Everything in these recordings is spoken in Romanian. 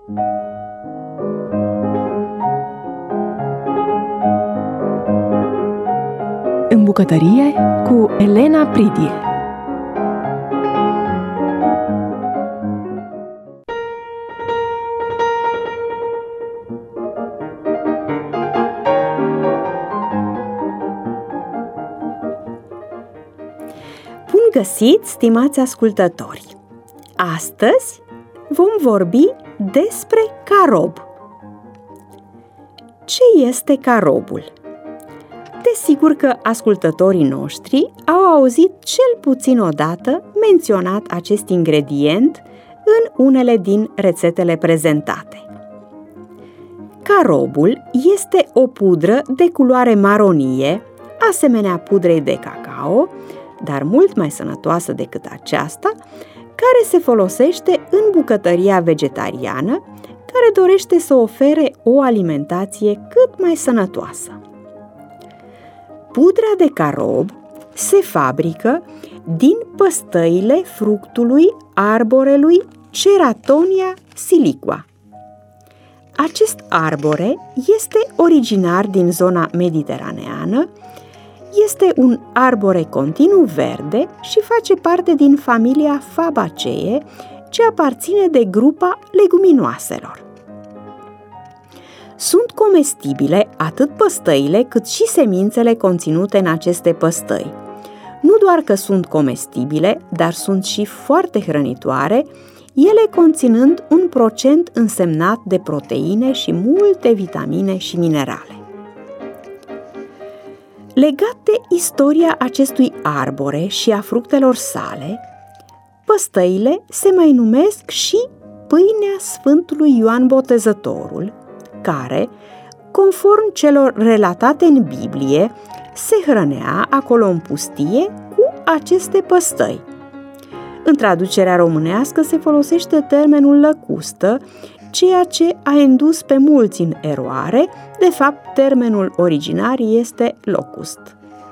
În bucătărie cu Elena Pridie. Bun găsit, stimați ascultători! Astăzi vom vorbi despre carob. Ce este carobul? Desigur că ascultătorii noștri au auzit cel puțin odată menționat acest ingredient în unele din rețetele prezentate. Carobul este o pudră de culoare maronie, asemenea pudrei de cacao, dar mult mai sănătoasă decât aceasta, care se folosește în bucătăria vegetariană, care dorește să ofere o alimentație cât mai sănătoasă. Pudra de carob se fabrică din păstăile fructului arborelui Ceratonia siliqua. Acest arbore este originar din zona mediteraneană, este un arbore continuu verde și face parte din familia Fabaceae, ce aparține de grupa leguminoaselor. Sunt comestibile atât păstăile cât și semințele conținute în aceste păstăi. Nu doar că sunt comestibile, dar sunt și foarte hrănitoare, ele conținând un procent însemnat de proteine și multe vitamine și minerale. Legat de istoria acestui arbore și a fructelor sale, păstăile se mai numesc și pâinea Sfântului Ioan Botezătorul, care, conform celor relatate în Biblie, se hrănea acolo în pustie cu aceste păstăi. În traducerea românească se folosește termenul lăcustă, ceea ce a indus pe mulți în eroare. De fapt, termenul originar este locust.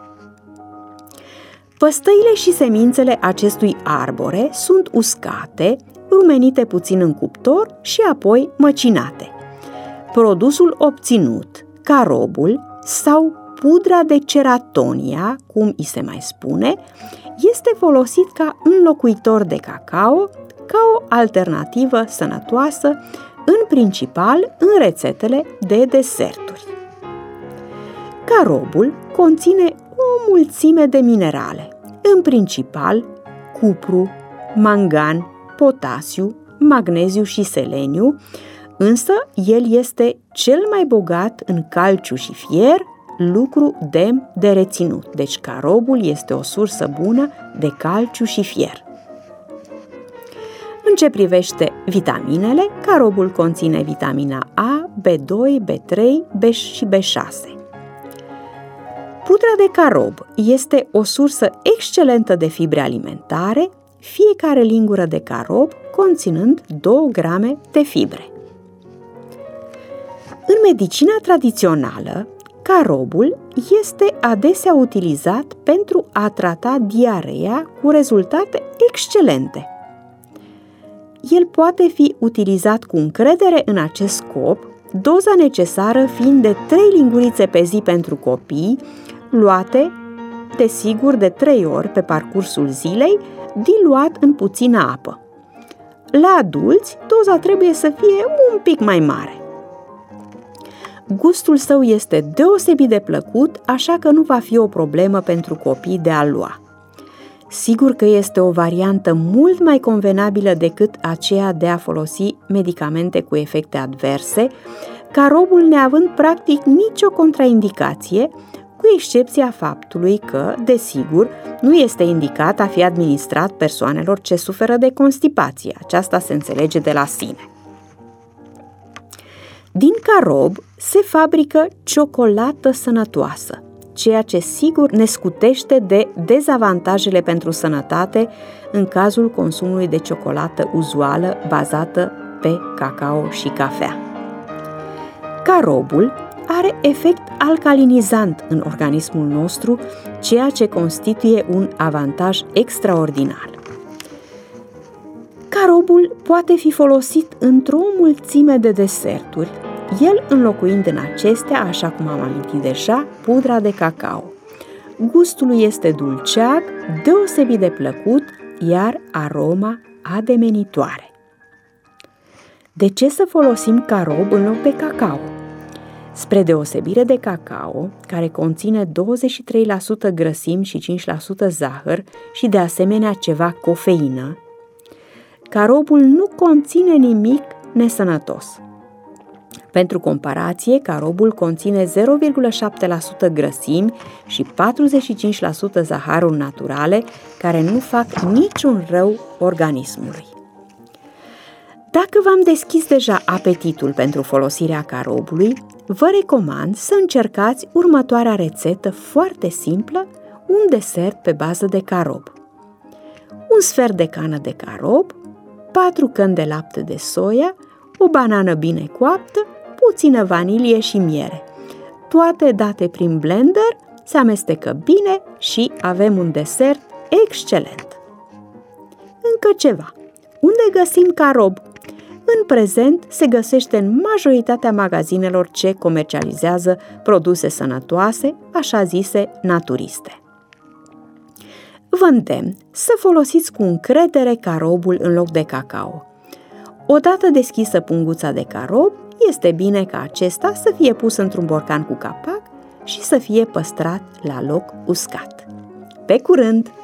Păstăile și semințele acestui arbore sunt uscate, rumenite puțin în cuptor și apoi măcinate. Produsul obținut, carobul sau pudra de ceratonia, cum îi se mai spune, este folosit ca înlocuitor de cacao, ca o alternativă sănătoasă, în principal în rețetele de deserturi. Carobul conține o mulțime de minerale, în principal cupru, mangan, potasiu, magneziu și seleniu, însă el este cel mai bogat în calciu și fier, lucru demn de reținut. Deci carobul este o sursă bună de calciu și fier. În ce privește vitaminele, carobul conține vitamina A, B2, B3, B și B6. Pudra de carob este o sursă excelentă de fibre alimentare, fiecare lingură de carob conținând 2 grame de fibre. În medicina tradițională, carobul este adesea utilizat pentru a trata diareea cu rezultate excelente. El poate fi utilizat cu încredere în acest scop, doza necesară fiind de 3 lingurițe pe zi pentru copii, luate, desigur, de 3 ori pe parcursul zilei, diluat în puțină apă. La adulți, doza trebuie să fie un pic mai mare. Gustul său este deosebit de plăcut, așa că nu va fi o problemă pentru copii de a lua. Sigur că este o variantă mult mai convenabilă decât aceea de a folosi medicamente cu efecte adverse, carobul neavând practic nicio contraindicație, cu excepția faptului că, desigur, nu este indicat a fi administrat persoanelor ce suferă de constipație. Aceasta se înțelege de la sine. Din carob se fabrică ciocolată sănătoasă, ceea ce sigur ne scutește de dezavantajele pentru sănătate în cazul consumului de ciocolată uzuală bazată pe cacao și cafea. Carobul are efect alcalinizant în organismul nostru, ceea ce constituie un avantaj extraordinar. Carobul poate fi folosit într-o mulțime de deserturi, el înlocuind în acestea, așa cum am amintit deja, pudra de cacao. Gustul lui este dulceag, deosebit de plăcut, iar aroma ademenitoare. De ce să folosim carob în loc de cacao? Spre deosebire de cacao, care conține 23% grăsimi și 5% zahăr și de asemenea ceva cofeină, carobul nu conține nimic nesănătos. Pentru comparație, carobul conține 0,7% grăsimi și 45% zaharuri naturale care nu fac niciun rău organismului. Dacă v-am deschis deja apetitul pentru folosirea carobului, vă recomand să încercați următoarea rețetă foarte simplă, un desert pe bază de carob. Un sfert de cană de carob, 4 căni de lapte de soia, o banană bine coaptă, puțină vanilie și miere. Toate date prin blender, se amestecă bine și avem un desert excelent. Încă ceva. Unde găsim carob? În prezent se găsește în majoritatea magazinelor ce comercializează produse sănătoase, așa zise naturiste. Vă îndemn să folosiți cu încredere carobul în loc de cacao. Odată deschisă punguța de carob, este bine ca acesta să fie pus într-un borcan cu capac și să fie păstrat la loc uscat. Pe curând!